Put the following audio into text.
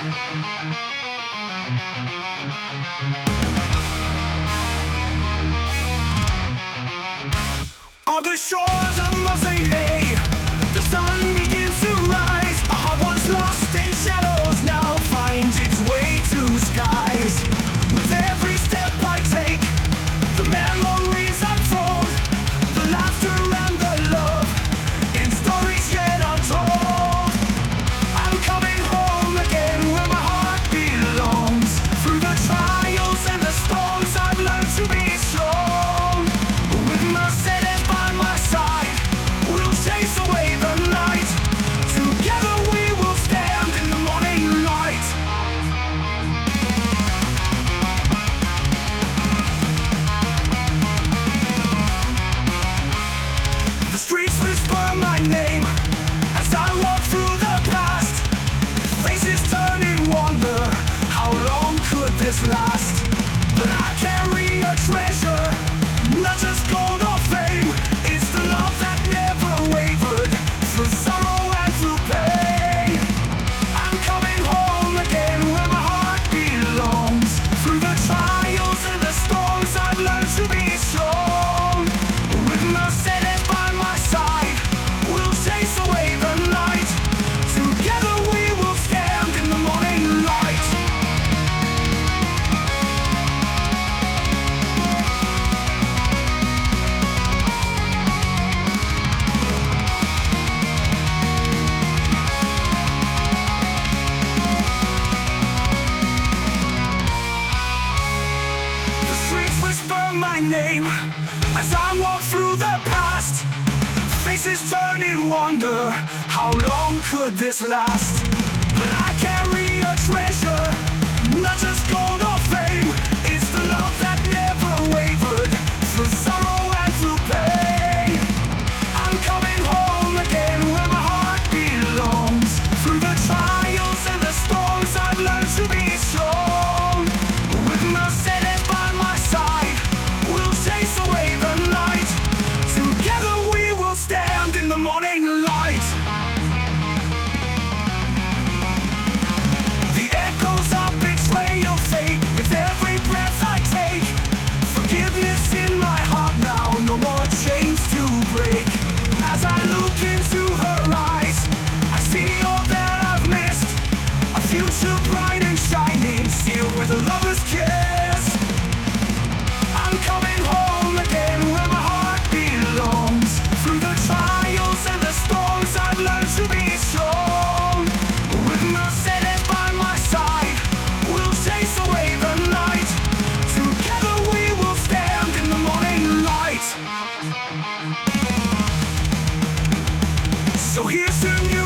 On the shores of Marseille, the sun begins to rise. A heart once lost in shadows now finds its way to skies. With every step I take, the memories unfold, the laughter and the love in stories yet untold. I'm coming home again where my heart belongs. Through the trials and the storms I've learned to be strong. With Mercedes by my side, we'll chase away the night. Together we will stand in the morning light. The streets whisper my name as I walk through the past. Faces turn in wonder, how long could this last? But I carry a treasure, not just gold or fame. It's the love that never wavered, through sorrow and through pain. I'm coming home again where my heart belongs. Through the trials and the storms I've learned to be strong. With Mercedes by my side, we'll chase away the night. Together we will stand in the morning light. The streets whisper my name as I walk through the past. Faces turn in wonder, how long could this last? But I carry a treasure, not just gold or fame. It's the love that never wavered, through sorrow and through pain. I'm coming home again where my heart belongs. Through the trials and the storms I've learned to be strong. With Mercedes by my side, we'll chase away the night. Together we will stand in the morning light. The echoes of betrayal fade with every breath I take. Forgiveness in my heart now, no more chains to break. As I look into her eyes, I see all that I've missed. A future bright and shining, sealed with a lover's kiss. I'm coming home again where my heart belongs. Through the trials and the storms I've learned to be strong. With Mercedes by my side, we'll chase away the night. Together we will stand in the morning light. So here's to you.